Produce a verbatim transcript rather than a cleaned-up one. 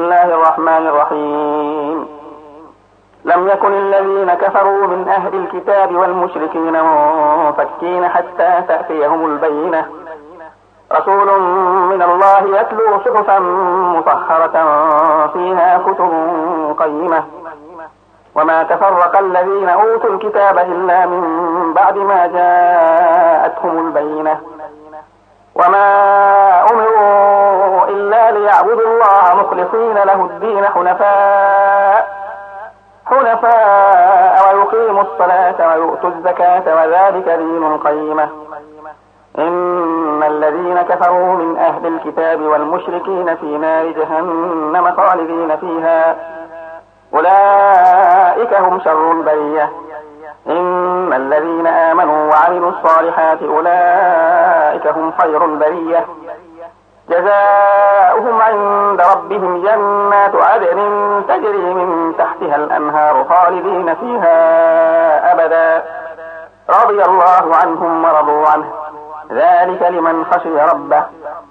الله الرحمن الرحيم. لم يكن الذين كفروا من أهل الكتاب والمشركين منفكين حتى تأتيهم البينة، رسول من الله يتلو صحفا مطهرة فيها كتب قيمة. وما تفرق الذين أوتوا الكتاب إلا من بعد ما جاءتهم البينة، وما أمروا إلا ليعبدوا الله مخلصين له الدين حنفاء حنفاء ويقيموا الصلاة ويؤتوا الزكاة وذلك دين القيمة. إن الذين كفروا من أهل الكتاب والمشركين في نار جهنم خالدين فيها، أولئك هم شر البرية. إن الذين آمنوا وعملوا الصالحات أولئك هم خير البرية، جزاؤهم عند ربهم جنات عدن تجري من تحتها الأنهار خالدين فيها أبدا، رضي الله عنهم ورضوا عنه، ذلك لمن خشي ربه.